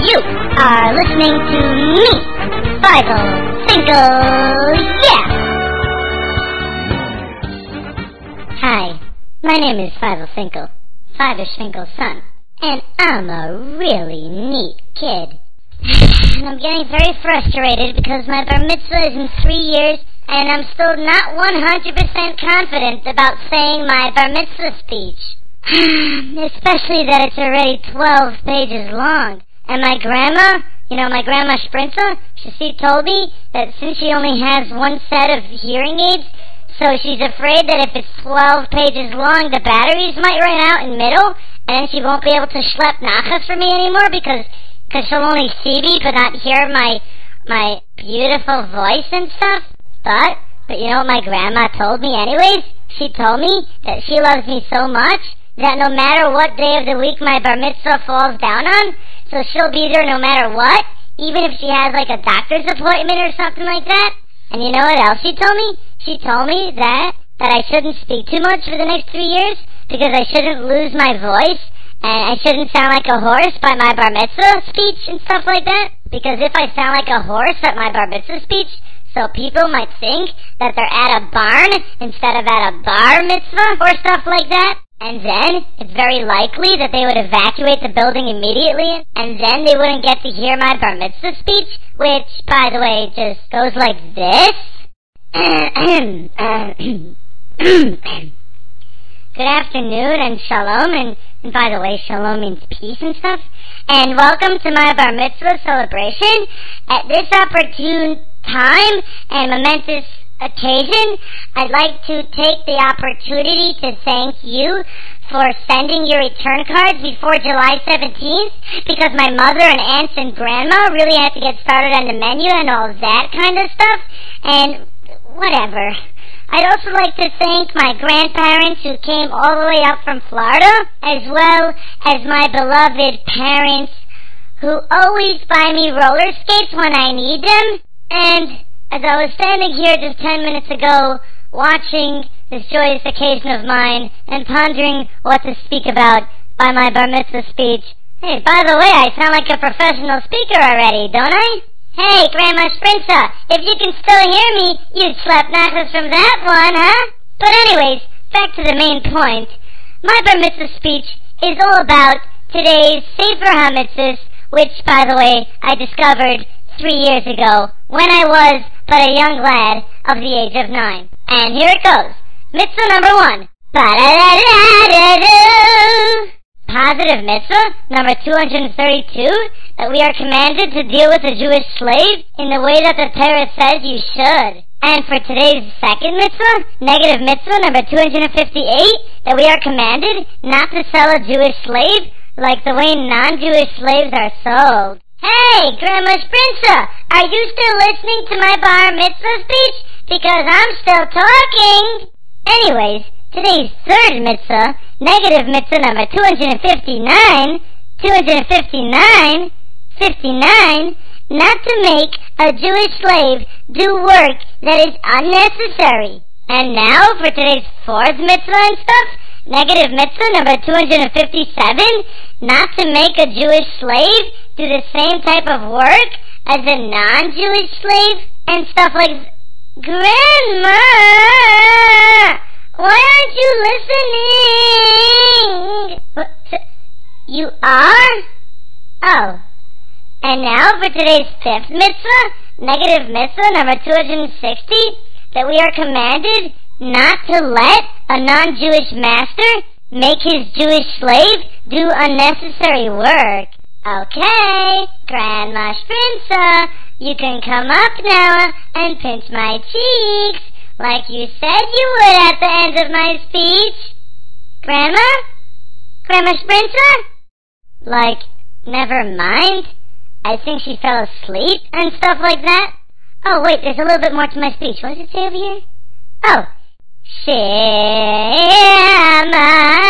You are listening to me, Bible Finkel, yeah! Hi, my name is Fivel Finkel, Fiver Finkel's son, and I'm a really neat kid. And I'm getting very frustrated because my bar mitzvah is in 3 years, and I'm still not 100% confident about saying my bar mitzvah speech. Especially that it's already 12 pages long. And my grandma, my grandma Sprinza, she told me that since she only has one set of hearing aids, so she's afraid that if it's 12 pages long, the batteries might run out in the middle, and then she won't be able to schlep nachas for me anymore because she'll only see me but not hear my beautiful voice and stuff. But you know what my grandma told me anyways? She told me that she loves me so much that no matter what day of the week my bar mitzvah falls down on, so she'll be there no matter what, even if she has like a doctor's appointment or something like that. And you know what else she told me? She told me that I shouldn't speak too much for the next 3 years because I shouldn't lose my voice and I shouldn't sound like a horse by my bar mitzvah speech and stuff like that. Because if I sound like a horse at my bar mitzvah speech, so people might think that they're at a barn instead of at a bar mitzvah or stuff like that. And then it's very likely that they would evacuate the building immediately, and then they wouldn't get to hear my bar mitzvah speech, which, by the way, just goes like this. Good afternoon and shalom, and by the way, shalom means peace and stuff. And welcome to my bar mitzvah celebration. At this opportune time and momentous occasion, I'd like to take the opportunity to thank you for sending your return cards before July 17th, because my mother and aunts and grandma really had to get started on the menu and all that kind of stuff, and whatever. I'd also like to thank my grandparents who came all the way up from Florida, as well as my beloved parents who always buy me roller skates when I need them. And as I was standing here just 10 minutes ago, watching this joyous occasion of mine and pondering what to speak about by my bar mitzvah speech. Hey, by the way, I sound like a professional speaker already, don't I? Hey, Grandma Sprinza, if you can still hear me, you'd slap nachas from that one, huh? But anyways, back to the main point. My bar mitzvah speech is all about today's Sefer HaMitzvahs, which, by the way, I discovered 3 years ago, when I was but a young lad of the age of 9. And here it goes. Mitzvah number 1. Positive mitzvah number 232, that we are commanded to deal with a Jewish slave in the way that the Torah says you should. And for today's second mitzvah, negative mitzvah number 258, that we are commanded not to sell a Jewish slave like the way non-Jewish slaves are sold. Hey, Grandma Sprinza, are you still listening to my bar mitzvah speech? Because I'm still talking. Anyways, today's third mitzvah, negative mitzvah number 259, not to make a Jewish slave do work that is unnecessary. And now for today's fourth mitzvah and stuff, negative mitzvah number 257, not to make a Jewish slave do the same type of work as a non-Jewish slave and stuff like that. Grandma! Why aren't you listening? What? You are? Oh. And now for today's fifth mitzvah, negative mitzvah number 260, that we are commanded not to let a non-Jewish master make his Jewish slave do unnecessary work. Okay, Grandma Sprinza, you can come up now and pinch my cheeks like you said you would at the end of my speech. Grandma? Grandma Sprinza? Like, never mind. I think she fell asleep and stuff like that. Oh, wait, there's a little bit more to my speech. What does it say over here? Oh. Shema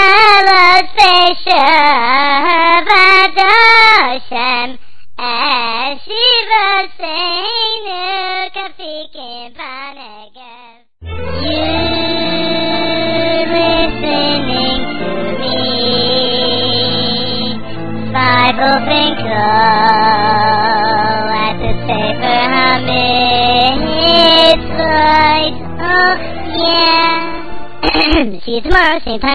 Vadoshem Eshiva Seinu Kafikim Panegev. You're listening to me, Bible Finkel. yeah. See you tomorrow, same time.